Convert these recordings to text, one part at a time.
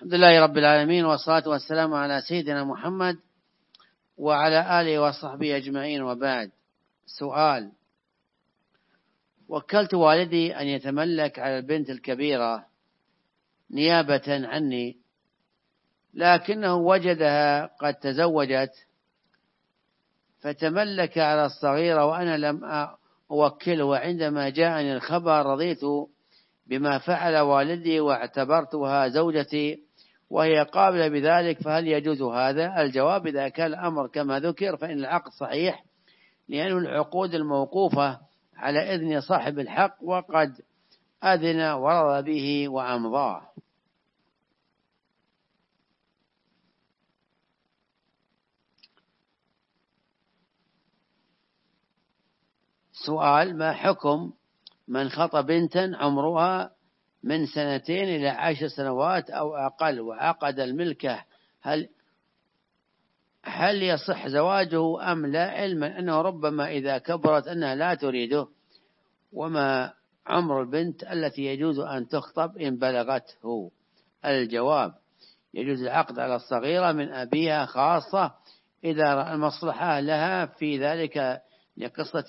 الحمد لله رب العالمين، والصلاة والسلام على سيدنا محمد وعلى آله وصحبه أجمعين، وبعد. سؤال: وكلت والدي أن يتملك على البنت الكبيرة نيابة عني، لكنه وجدها قد تزوجت فتملك على الصغيرة وأنا لم أوكله، وعندما جاءني الخبر رضيت بما فعل والدي واعتبرتها زوجتي وهي قابلة بذلك، فهل يجوز هذا؟ الجواب: إذا كان الأمر كما ذكر فإن العقد صحيح، لأن العقود الموقوفة على إذن صاحب الحق، وقد أذن ورضى به وأمضاه. سؤال: ما حكم من خطب بنتا عمرها من 2 إلى 10 سنوات أو أقل وعقد الملكة، هل يصح زواجه أم لا، علما أنه ربما إذا كبرت أنها لا تريده؟ وما عمر البنت التي يجوز أن تخطب إن بلغته؟ الجواب: يجوز العقد على الصغيرة من أبيها، خاصة إذا رأى المصلحة لها في ذلك، لقصة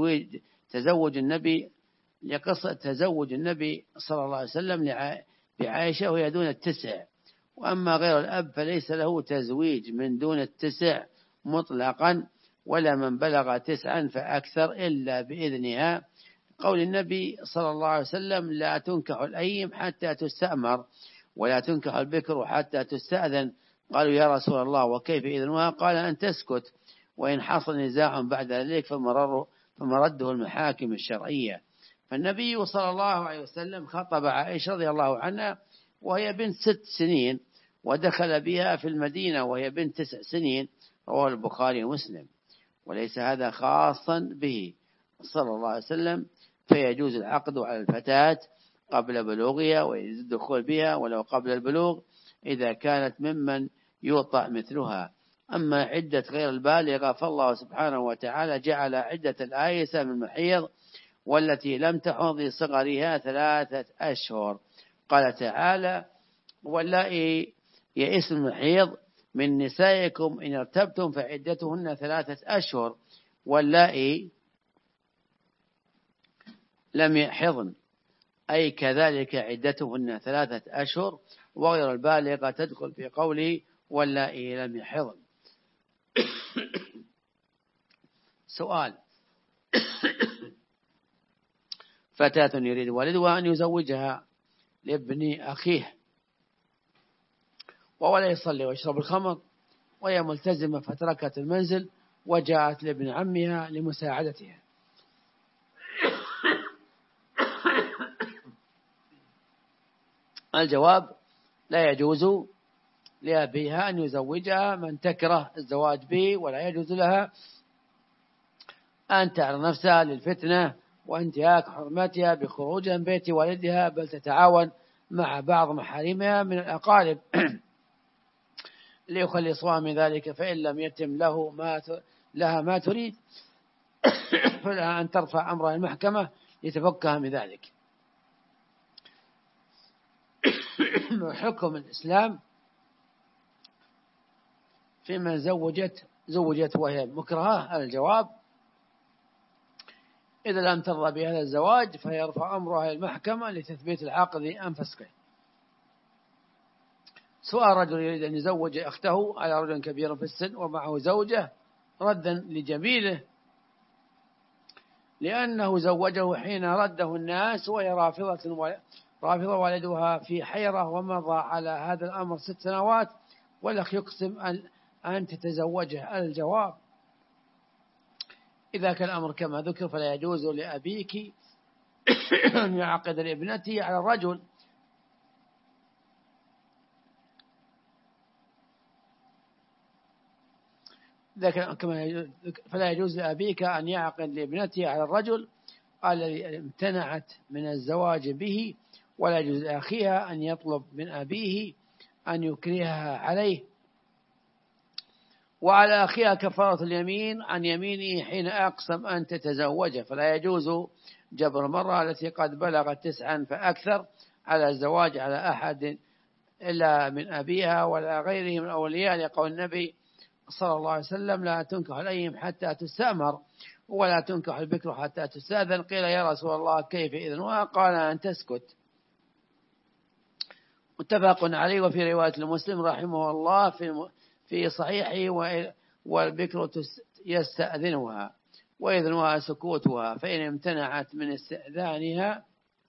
تزوج النبي صلى الله عليه وسلم بعائشة وهي دون 9. وأما غير الأب فليس له تزويج من دون 9 مطلقا، ولا من بلغ 9 فأكثر إلا بإذنها، قول النبي صلى الله عليه وسلم: لا تنكح الأيم حتى تستأمر، ولا تنكح البكر حتى تستأذن. قالوا: يا رسول الله وكيف إذنها؟ قال: أن تسكت، وإن حصل نزاع بعد ذلك فمرده المحاكم الشرعية. فالنبي صلى الله عليه وسلم خطب عائشة رضي الله عنها وهي بنت 6 سنين، ودخل بها في المدينة وهي بنت 9 سنين، رواه البخاري ومسلم، وليس هذا خاصا به صلى الله عليه وسلم، فيجوز العقد على الفتاة قبل بلوغها ويجوز الدخول بها ولو قبل البلوغ إذا كانت ممن يوطأ مثلها. أما عدة غير البالغة فالله سبحانه وتعالى جعل عدة الآيسة من المحيض والتي لم تحض لصغرها 3 أشهر. قال تعالى: واللائي يئسن المحيض من نسائكم إن ارتبتم فعدتهن 3 أشهر، واللائي لم يحضن أي كذلك عدتهن 3 أشهر، وغير البالغة تدخل في قوله واللائي لم يحضن. سؤال: فتاة يريد والدها أن يزوجها لابن أخيه، ولا يصلي ويشرب الخمر، وهي ملتزمة، فتركت المنزل وجاءت لابن عمها لمساعدتها. الجواب: لا يجوز لأبيها أن يزوجها من تكره الزواج به، ولا يجوز لها أن تعرض نفسها للفتنة وانتهاك حرمتها بخروجها من بيت والدها، بل تتعاون مع بعض محارمها من الأقارب ليخلصوها من ذلك، فإن لم يتم لها ما تريد فلها أن ترفع أمرها المحكمة لتفكها من ذلك. حكم الإسلام في من زوجت وهي مكرهة؟ الجواب: إذا لم ترضى بهذا الزواج فيرفع أمرها المحكمة لتثبيت العقد أم فسخه. سؤال: رجل يريد أن يزوج أخته على رجل كبير في السن ومعه زوجة ردا لجميله، لأنه زوجه حين رده الناس وهي رافضة والدها في حيرة، ومضى على هذا الأمر 6 سنوات، والأخ يقسم أن تتزوجه. الجواب: إذا كان الأمر كما ذكر فلا يجوز لأبيك أن يعقد لابنته على الرجل. فلا يجوز لأبيك أن يعقد لابنته على الرجل الذي امتنعت من الزواج به، ولا يجوز لأخيها أن يطلب من أبيه أن يكرهها عليه، وعلى أخيها كفارة اليمين عن يمينه حين أقسم أن تتزوجه، فلا يجوز جبر المرأة التي قد بلغت 9 فأكثر على الزواج على أحد إلا من أبيها ولا غيره من أولياء، لقول النبي صلى الله عليه وسلم: لا تنكح الأيم حتى تستأمر ولا تنكح البكر حتى تستأذن. قيل: يا رسول الله كيف إذن؟ قال: أن تسكت. متفق عليه. وفي رواية المسلم رحمه الله في صحيحه: والبكر يستأذنها وإذنها سكوتها، فإن امتنعت من استئذانها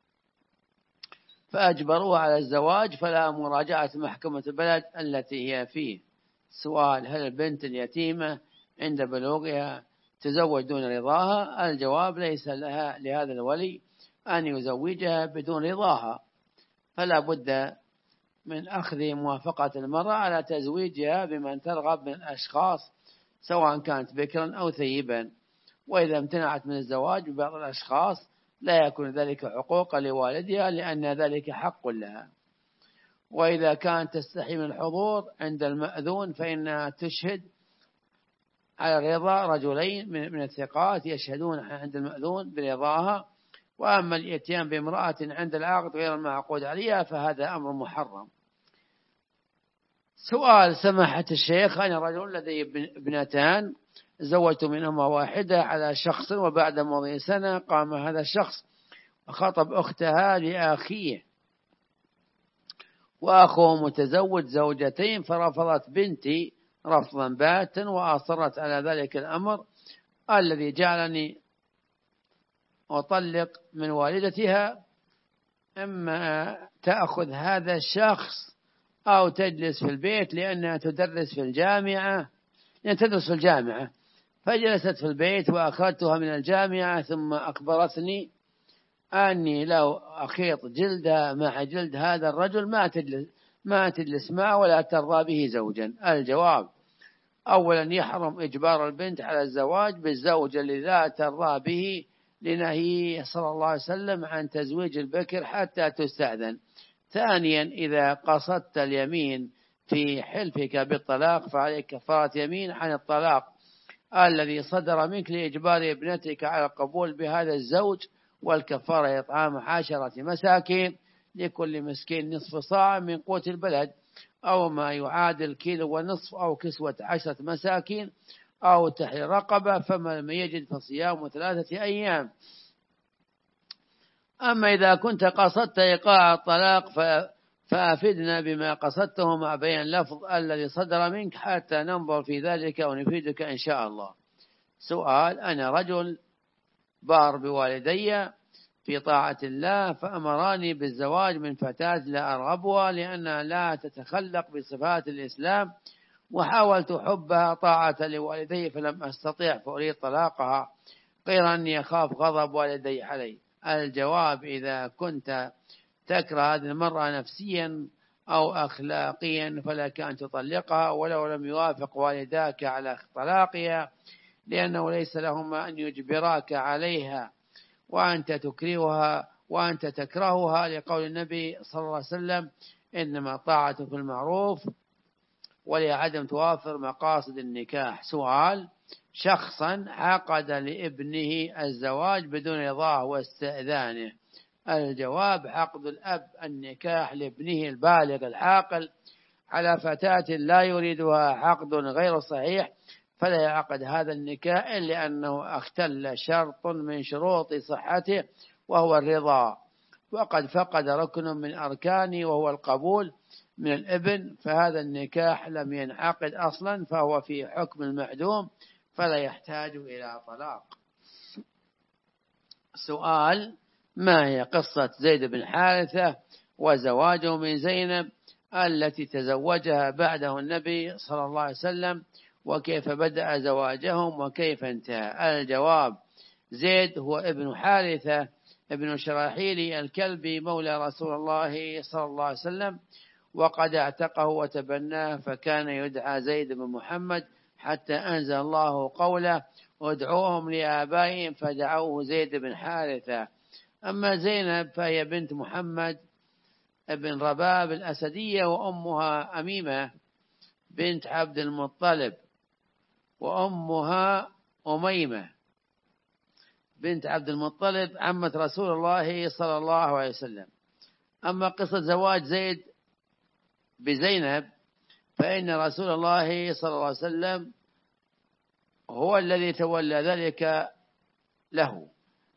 فأجبروها على الزواج فلا مراجعة محكمة البلد التي هي فيه. سؤال: هل البنت اليتيمة عند بلوغها تزوج دون رضاها؟ الجواب: ليس لها لهذا الولي أن يزوجها بدون رضاها، فلا بد من أخذ موافقة المرأة على تزويجها بمن ترغب من الأشخاص، سواء كانت بكرا أو ثيبا. وإذا امتنعت من الزواج ببعض الأشخاص لا يكون ذلك حقوقا لوالدها، لأن ذلك حق لها. وإذا كانت تستحي من الحضور عند المأذون فإنها تشهد على رضا رجلين من الثقات يشهدون عند المأذون برضاها. وأما الإتيان بامرأة عند العقد غير المعقود عليها فهذا أمر محرم. سؤال: سماحة الشيخ، أنا رجل لدي ابنتان، زوجت منهما واحدة على شخص، وبعد مضي سنة قام هذا الشخص وخطب أختها لأخيه، وأخوه متزوج زوجتين، فرفضت بنتي رفضا باتا وأصرت على ذلك الأمر الذي جعلني أطلق من والدتها. إما تأخذ هذا الشخص أو تجلس في البيت، لأنها تدرس في الجامعة، تدرس في الجامعة. فجلست في البيت وأخذتها من الجامعة، ثم أخبرتني أني لو أخيط جلدها مع جلد هذا الرجل ما تجلس معه ولا ترضى به زوجا. الجواب: أولا، يحرم إجبار البنت على الزواج بالزوج الذي لا ترضى به، لنهي صلى الله عليه وسلم عن تزويج البكر حتى تستأذن. ثانيا، إذا قصدت اليمين في حلفك بالطلاق فعليك كفارة يمين عن الطلاق الذي صدر منك لإجبار ابنتك على القبول بهذا الزوج، والكفارة إطعام 10 مساكين، لكل مسكين نصف صاع من قوت البلد، أو ما يعادل كيلو ونصف، أو كسوة 10 مساكين، أو تحرير رقبة، فمن لم يجد فصيام 3 أيام. أما إذا كنت قصدت إيقاع الطلاق فأفدنا بما قصدته مع بيان اللفظ الذي صدر منك حتى ننظر في ذلك ونفيدك إن شاء الله. سؤال: أنا رجل بار بوالدي في طاعة الله، فأمراني بالزواج من فتاة لا أرغبها لأنها لا تتخلق بصفات الإسلام، وحاولت حبها طاعة لوالدي فلم أستطيع فأريد طلاقها، غير أني أخاف غضب والدي علي. الجواب: إذا كنت تكره هذه المرأة نفسيا أو أخلاقيا فلك أن تطلقها ولو لم يوافق والداك على طلاقها، لأنه ليس لهما أن يجبراك عليها، وأنت تكرهها، لقول النبي صلى الله عليه وسلم: إنما طاعة في المعروف ولعدم توافر مقاصد النكاح. سؤال: شخصا عقد لابنه الزواج بدون رضاه واستئذانه. الجواب: عقد الأب النكاح لابنه البالغ العاقل على فتاة لا يريدها عقد غير صحيح، فلا يعقد هذا النكاح إلا أنه اختل شرط من شروط صحته وهو الرضا، وقد فقد ركن من أركانه وهو القبول من الابن، فهذا النكاح لم ينعقد أصلا، فهو في حكم المعدوم فلا يحتاج إلى طلاق. سؤال: ما هي قصة زيد بن حارثة وزواجه من زينب التي تزوجها بعده النبي صلى الله عليه وسلم، وكيف بدأ زواجهم وكيف انتهى؟ الجواب: زيد هو ابن حارثة ابن شراحيل الكلبي مولى رسول الله صلى الله عليه وسلم، وقد اعتقه وتبناه، فكان يدعى زيد بن محمد حتى أنزل الله قوله: ادعوهم لآبائهم، فدعوه زيد بن حارثة. أما زينب فهي بنت محمد بن رباب الأسدية، وأمها أميمة بنت عبد المطلب، وأمها أميمة بنت عبد المطلب عمة رسول الله صلى الله عليه وسلم. أما قصة زواج زيد بزينب، فإن رسول الله صلى الله عليه وسلم هو الذي تولى ذلك له،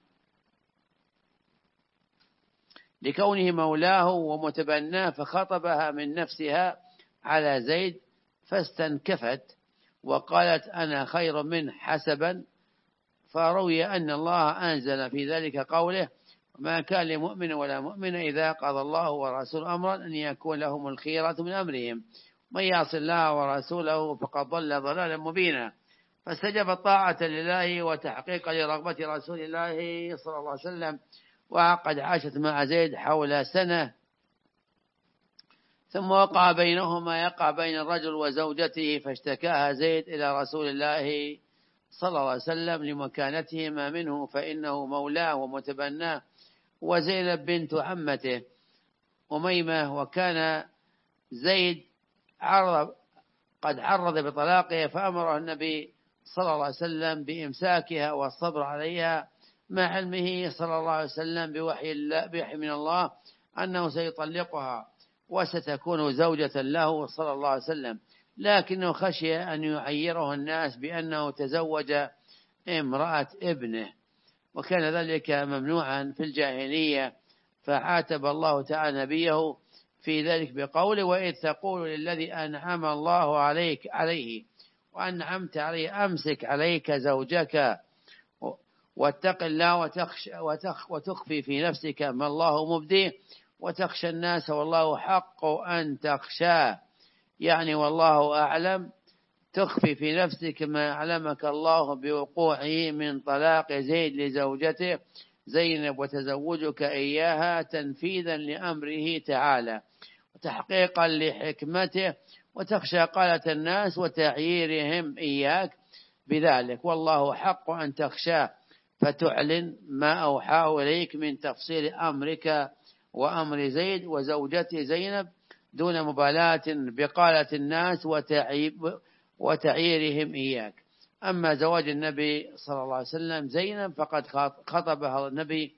لكونه مولاه ومتبناه، فخطبها من نفسها على زيد فاستنكفت وقالت أنا خير من حسبا. فروي أن الله أنزل في ذلك قوله ما كان لمؤمن ولا مؤمن إذا قضى الله ورسوله أمرا أن يكون لهم الخيرة من أمرهم من يعص الله ورسوله فقد ضل ضلالا مبينا. فاستجاب الطاعة لله وتحقيقا لرغبة رسول الله صلى الله عليه وسلم، وقد عاشت مع زيد حول سنة، ثم وقع بينهما يقع بين الرجل وزوجته، فاشتكاها زيد إلى رسول الله صلى الله عليه وسلم لمكانتهما منه، فإنه مولاه ومتبناه، وزينب بنت عمته أميمة، وكان زيد قد عرض بطلاقها، فأمره النبي صلى الله عليه وسلم بإمساكها والصبر عليها، مع علمه صلى الله عليه وسلم بوحي من الله أنه سيطلقها وستكون زوجة له صلى الله عليه وسلم، لكنه خشي أن يعيره الناس بأنه تزوج امرأة ابنه، وكان ذلك ممنوعا في الجاهلية، فعاتب الله تعالى نبيه في ذلك بقوله وإذ تقول للذي أنعم الله عليه وأنعمت عليه أمسك عليك زوجك واتق الله وتخفي في نفسك ما الله مبديه وتخشى الناس والله حق أن تخشاه، يعني والله أعلم، تخفي في نفسك ما علمك الله بوقوعه من طلاق زيد لزوجته زينب وتزوجك إياها تنفيذا لأمره تعالى وتحقيقا لحكمته، وتخشى قالة الناس وتعييرهم إياك بذلك، والله حق أن تخشاه، فتعلن ما أوحاه إليك من تفصيل أمرك وأمر زيد وزوجته زينب دون مبالاة بقالة الناس وتعييرهم إياك. أما زواج النبي صلى الله عليه وسلم زينب فقد خطبها النبي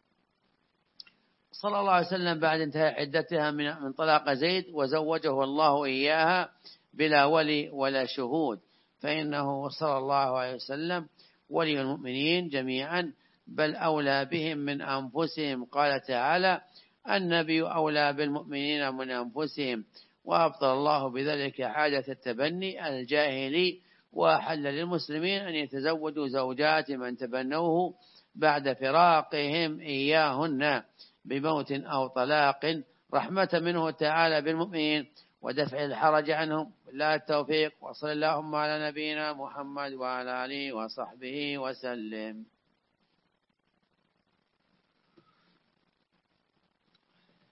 صلى الله عليه وسلم بعد انتهاء عدتها من طلاق زيد، وزوجه الله إياها بلا ولي ولا شهود، فإنه صلى الله عليه وسلم ولي المؤمنين جميعا، بل أولى بهم من أنفسهم، قال تعالى النبي أولى بالمؤمنين من أنفسهم، وأبطل الله بذلك عادة التبني الجاهلي، وأحل للمسلمين أن يتزوجوا زوجات من تبنوه بعد فراقهم إياهن بموت أو طلاق رحمة منه تعالى بالمؤمنين ودفع الحرج عنهم. بالله التوفيق، وصلى اللهم على نبينا محمد وعلى آله وصحبه وسلم.